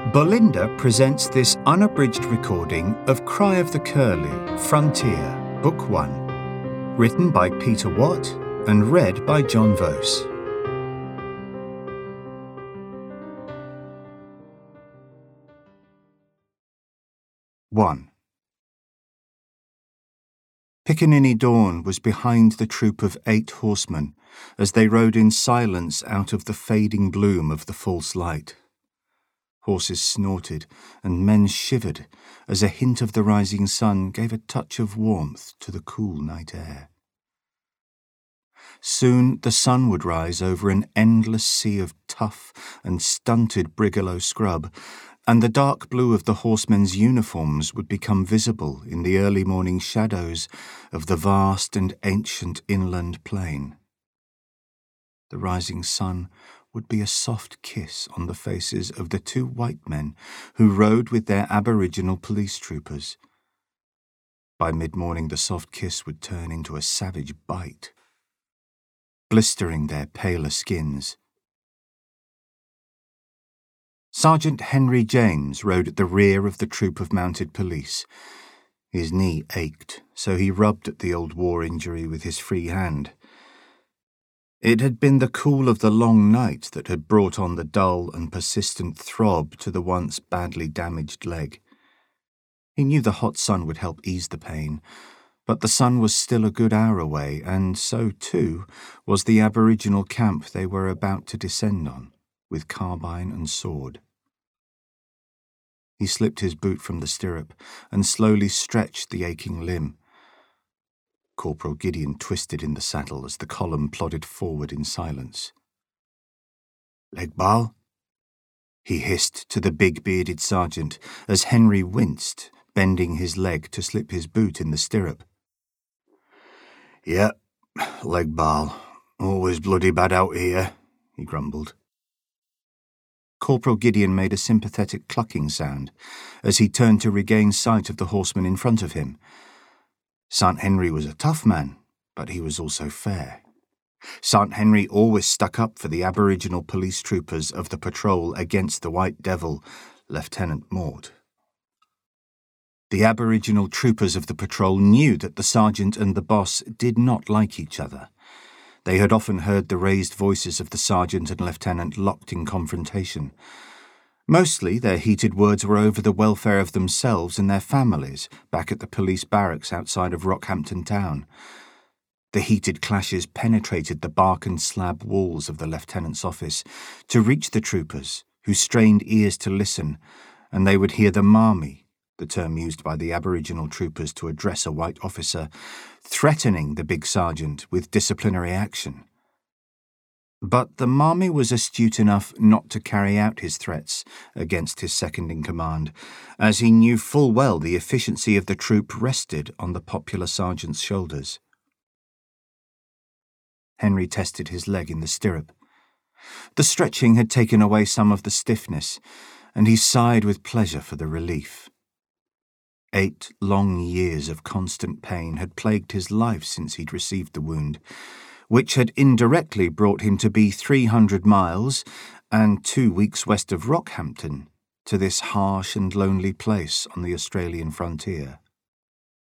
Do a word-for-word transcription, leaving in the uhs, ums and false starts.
Bolinda presents this unabridged recording of Cry of the Curlew, Frontier, Book one, written by Peter Watt and read by John Vose. one. Piccaninny dawn was behind the troop of eight horsemen as they rode in silence out of the fading bloom of the false light. Horses snorted and men shivered as a hint of the rising sun gave a touch of warmth to the cool night air. Soon the sun would rise over an endless sea of tough and stunted brigalow scrub, and the dark blue of the horsemen's uniforms would become visible in the early morning shadows of the vast and ancient inland plain. The rising sun would be a soft kiss on the faces of the two white men who rode with their Aboriginal police troopers. By mid-morning the soft kiss would turn into a savage bite, blistering their paler skins. Sergeant Henry James rode at the rear of the troop of mounted police. His knee ached, so he rubbed at the old war injury with his free hand. It had been the cool of the long night that had brought on the dull and persistent throb to the once badly damaged leg. He knew the hot sun would help ease the pain, but the sun was still a good hour away, and so, too, was the Aboriginal camp they were about to descend on, with carbine and sword. He slipped his boot from the stirrup and slowly stretched the aching limb. Corporal Gideon twisted in the saddle as the column plodded forward in silence. "Legbal?" he hissed to the big-bearded sergeant as Henry winced, bending his leg to slip his boot in the stirrup. "Yep, Legbal. Always bloody bad out here," he grumbled. Corporal Gideon made a sympathetic clucking sound as he turned to regain sight of the horseman in front of him. Sant Henry was a tough man, but he was also fair. Sant Henry always stuck up for the Aboriginal police troopers of the patrol against the White Devil, Lieutenant Mort. The Aboriginal troopers of the patrol knew that the sergeant and the boss did not like each other. They had often heard the raised voices of the sergeant and lieutenant locked in confrontation. Mostly their heated words were over the welfare of themselves and their families back at the police barracks outside of Rockhampton town. The heated clashes penetrated the bark and slab walls of the lieutenant's office to reach the troopers, who strained ears to listen, and they would hear the marmy, the term used by the Aboriginal troopers to address a white officer, threatening the big sergeant with disciplinary action. But the marmy was astute enough not to carry out his threats against his second-in-command, as he knew full well the efficiency of the troop rested on the popular sergeant's shoulders. Henry tested his leg in the stirrup. The stretching had taken away some of the stiffness, and he sighed with pleasure for the relief. Eight long years of constant pain had plagued his life since he'd received the wound, which had indirectly brought him to be three hundred miles and two weeks west of Rockhampton to this harsh and lonely place on the Australian frontier.